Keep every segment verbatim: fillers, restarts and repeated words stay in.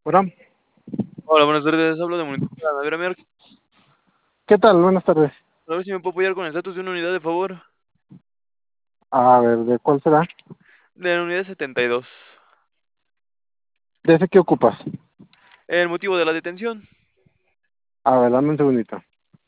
Bueno, Hola, buenas tardes. Hablo de Municipal Naviera. ¿qué tal? Buenas tardes. A ver si me puedo apoyar con el estatus de una unidad, de favor. A ver, ¿de cuál será? De la unidad setenta y dos. ¿De ese qué ocupas? El motivo de la detención. A ver, dame un segundito.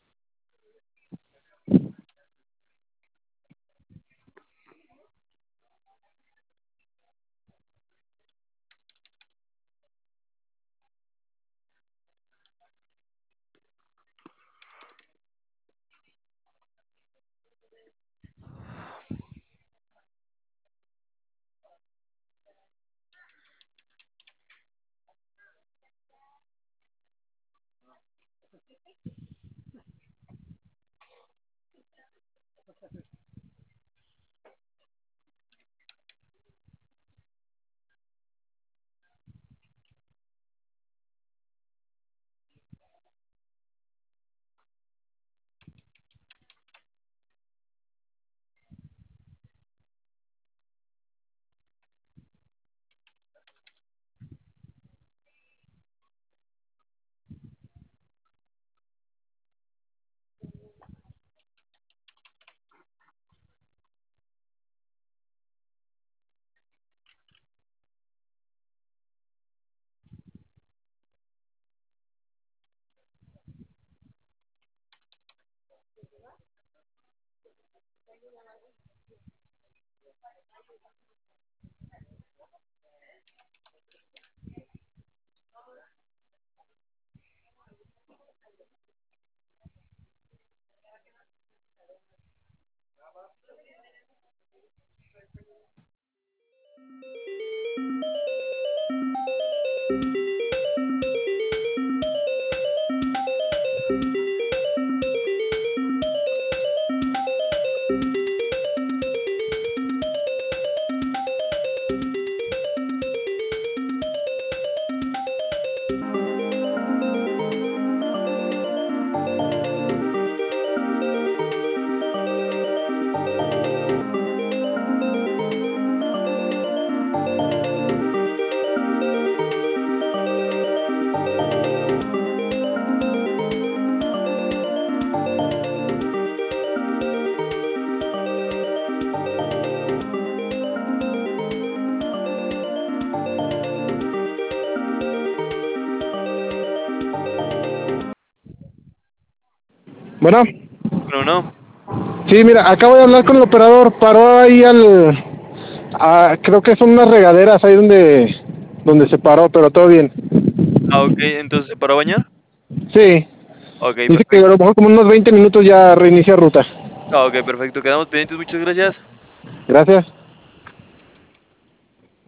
Bueno, Bueno, no. sí, mira, acabo de hablar con el operador. Paró ahí al... a- creo que son unas regaderas ahí donde, donde se paró, pero todo bien. Ah, ok. Entonces, ¿para bañar? Sí, Ok, dice que a perfecto. lo mejor como unos veinte minutos ya reinicia ruta. Ah, ok, perfecto. Quedamos pendientes. Muchas gracias. Gracias.